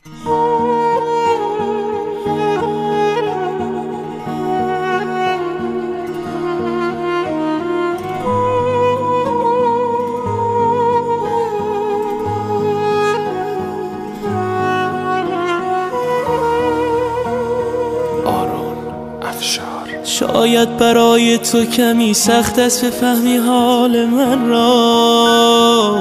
شاید برای تو کمی سخت است بفهمی حال من را،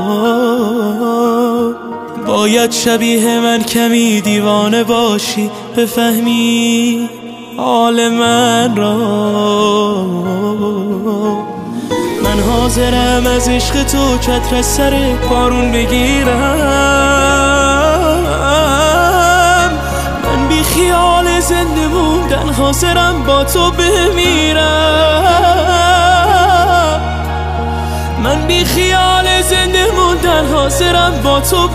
باید شبیه من کمی دیوانه باشی بفهمی حال من را. من حاضرم از عشق تو چتر از سر بارون بگیرم، من بی خیال زنده موندن حاضرم با تو بمیرم، من بی خیال زنده موندن حاضرم با تو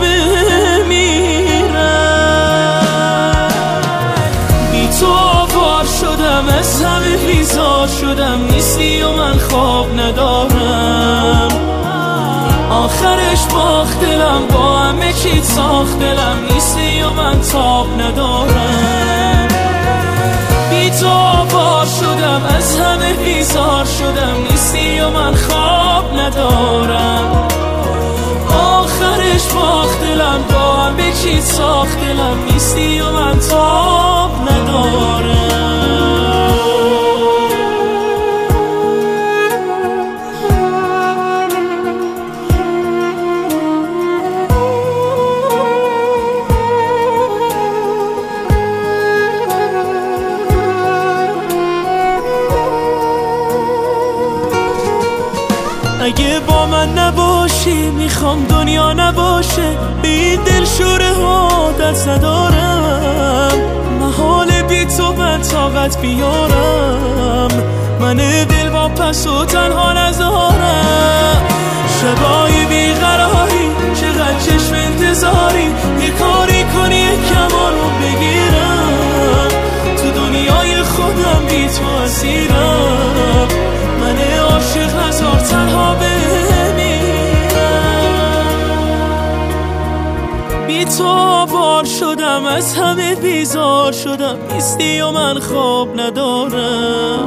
بمیرم. بی تو آوار شدم، از همه بیزار شدم، نیستی و من خواب ندارم، آخرش باخت دلم، با همه چیت ساخت دلم، نیستی و من تاب ندارم. بی تو آوار شدم، از همه بیزار شدم، نیستی و من خواب ندارم، آخرش باخت دلم، با همه چیت ساخت دلم، نیستی و من تاب ندارم. اگه با من نباشی میخوام دنیا نباشه، به این دلشوره عادت ندارم، محال بی تو من طاقت بیارم، من دل واپس و تنها نذارم. شبای بیقراری چقدر چشم انتظاری، یه کاری کنی یه کمان رو بگیرم، تو دنیای خودم بی تو اسیرم، من عاشق هزار تنها بمیرم. بی تو آوار شدم، از همه بیزار شدم، نیستی و من خواب ندارم،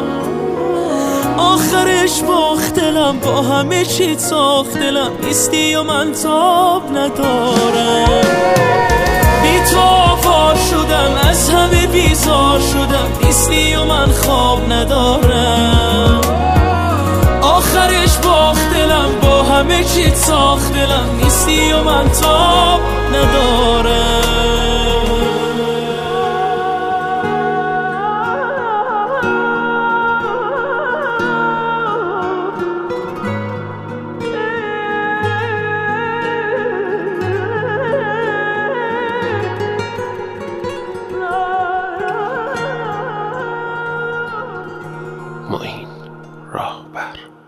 آخرش باخت دلم، با همه چیت ساخت دلم، نیستی و من تاب ندارم. بی تو آوار شدم، از همه بیزار شدم، نیستی و من خواب ندارم، آخرش باخت دلم، با همه چیت ساخت دلم، نیستی و من تاب ندارم. معین راهبر.